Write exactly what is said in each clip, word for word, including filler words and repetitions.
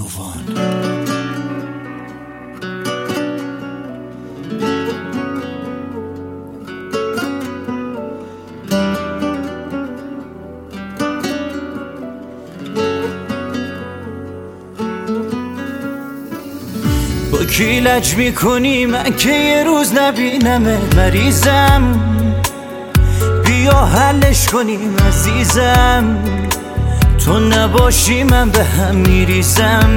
طوفان. با کی لج میکنی من که یه روز نبینمت مریضم، بیا حلش کنیم عزیزم، تو نباشی من به هم میریزم.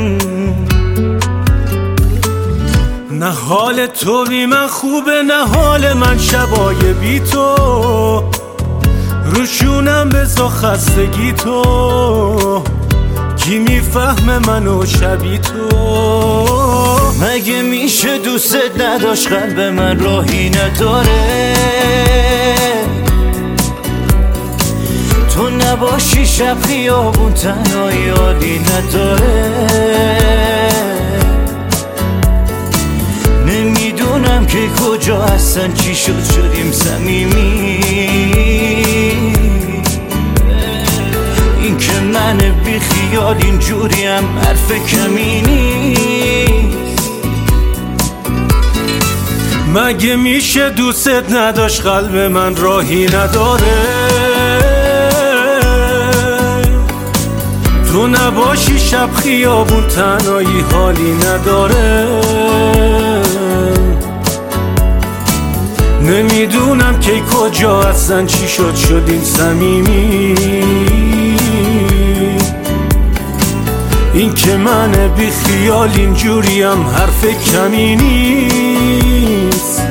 نه حال تو بی من خوبه نه حال من شبای بی تو، روشونم بزا خستگی تو، کی میفهمه منو شبی تو؟ مگه میشه دوستت نداشت قلب من راهی نداره، تو نباشی شب خیابون تنهایی حالی نداره. نمیدونم که کجا هستن چی شد شدیم صمیمی، این که من بی خیال اینجوریم حرف کمی نیست. مگه میشه دوستت نداشت قلب من راهی نداره، تو نباشی شب خیابون تنهایی حالی نداره. نمیدونم که کجا هستن چی شد شدیم صمیمی، این که من بی خیال اینجوریم حرف کمی نیست.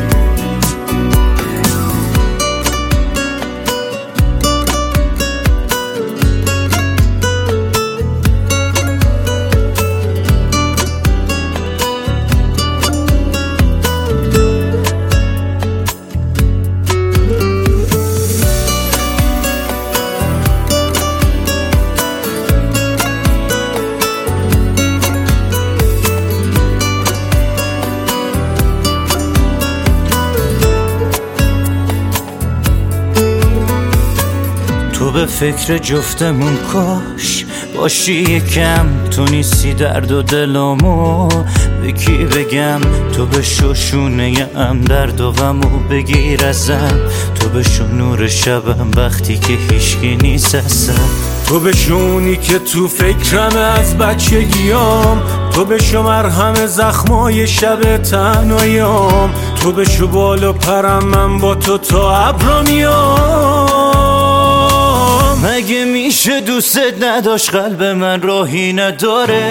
تو به فکر جفتمون کاش باشی یکم، تو نیستی درد و دلمو به کی بگم، تو به شوشونه ام درد و غمو بگیر ازم، تو به شو نور شبم وقتی که هیچکی نیست ازم، تو به شونی که تو فکرم از بچگیام، تو به شو مرهم زخمای شب تنهاییام، تو به شو بال و پرم من با تو تا ابرا میام. مگه میشه دوستت نداشت قلب من راهی نداره،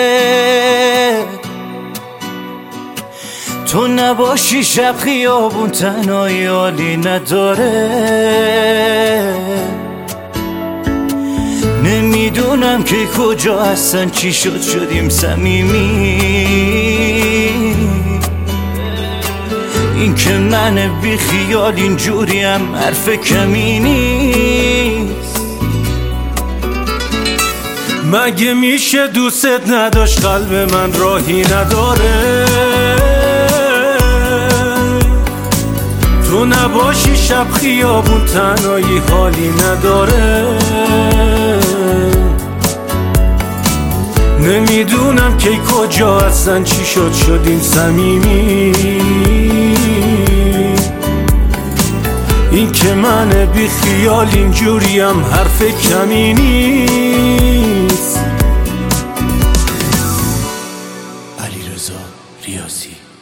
تو نباشی شب خیابون تنهایی حالی نداره. نمیدونم که کجا هستن چی شد شدیم صمیمی، این که من بی خیال اینجوریم حرف کمی نیست. مگه میشه دوستت نداشت قلب من راهی نداره، تو نباشی شب خیابون تنهایی حالی نداره. نمیدونم که کجا هستن چی شد شدیم صمیمی، این که من بی خیال اینجوریم حرف کمی نیست. علیرضا ریاضی.